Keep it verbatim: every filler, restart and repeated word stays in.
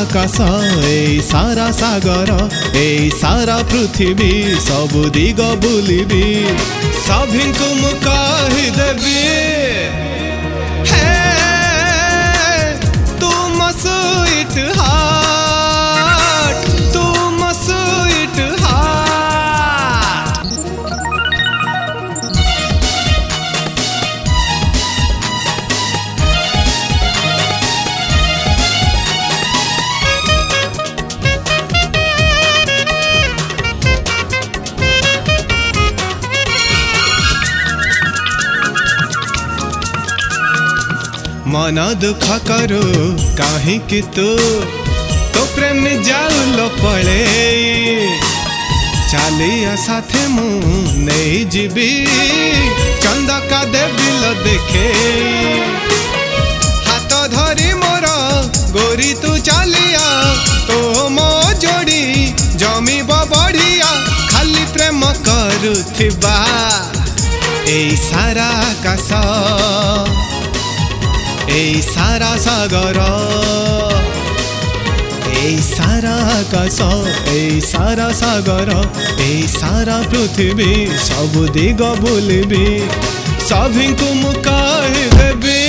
आकाश ए सारा सागर ए सारा पृथ्वी सबु दिग बुलिबी सभी को मु कहिदेबी हे तुम स्वीट हार्ट तुम स्वीट हार्ट। मन दुख करो कहीं कि तू तो प्रेम जाऊल पड़े चलिया साथे मु नहीं जीवी चंदका देविल देखे हाथ धरी मोर गोरी तू चलिया तो मो जोड़ी जमी बढ़िया खाली प्रेम करुथिबा ए सारा आकाश ए सारा सागर ए सारा आकाश ए सारा सागर ए सारा पृथ्वी सब दिग बुलिबी सभी को मु कहिदेबी।